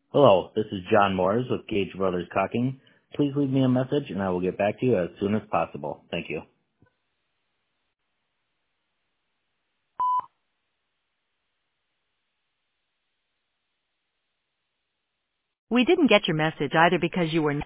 Hello, this is John Moores with Gage Brothers Caulking. Please leave me a message and I will get back to you as soon as possible. Thank you. We didn't get your message either because you were